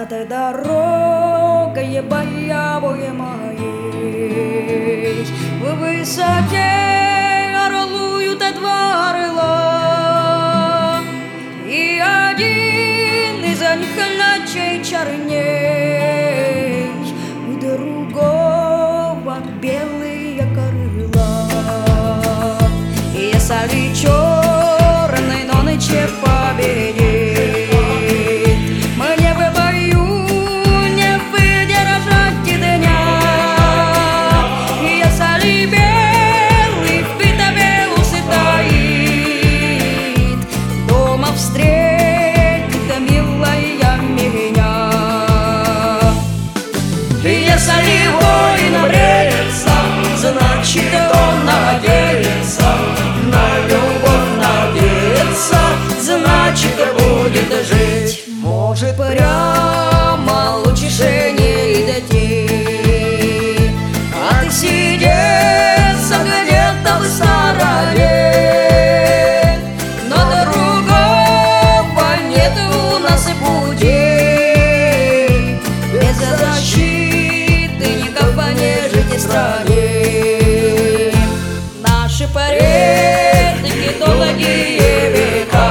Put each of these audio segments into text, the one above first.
Над дорогой боевой моей в высоте орлуют два орла, и один из них ночей черней, у другого белые крыла. Если черный, но ночью победит, если воин бреется, значит он надеется, на любовь надеется, значит будет жить. Может прямо лучше не идти, а ты сидеться где-то в стороне, но другого нет у нас пути, без защиты стране. Наши предки долгие века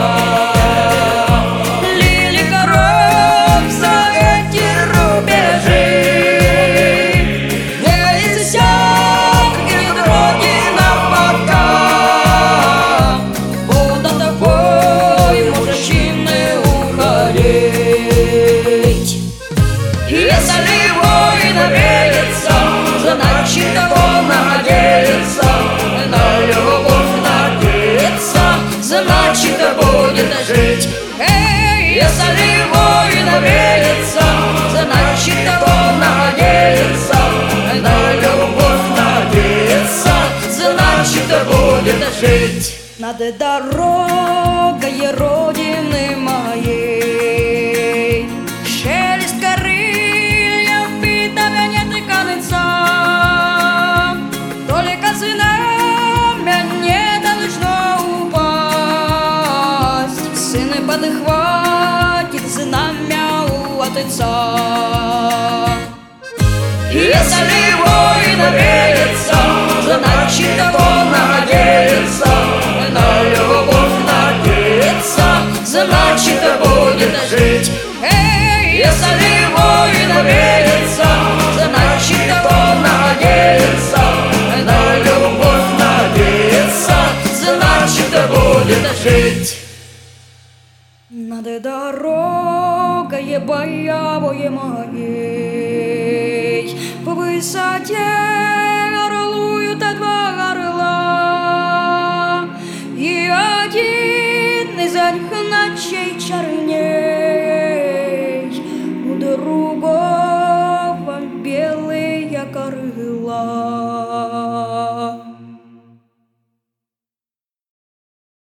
лили кровь за эти рубежи, не иссякнет Родина пока будут в бой мужчины уходить. Если воин верится, значит он надеется, на любовь надеется, значит будет жить. Если воин верится, значит он надеется, на любовь надеется, значит будет жить. Над дорогой Родины моей шелест крыльев, битого нет конца, только знамя не должно упасть, сын подхватит знамя у отца. Если воин верится, значит он надеется, на любовь надеется, значит будет жить. Если воин верится, значит он надеется, на любовь надеется, значит будет жить. Над дорогой боевой моей в высоте орлуют два орла, и один из них ночей черней,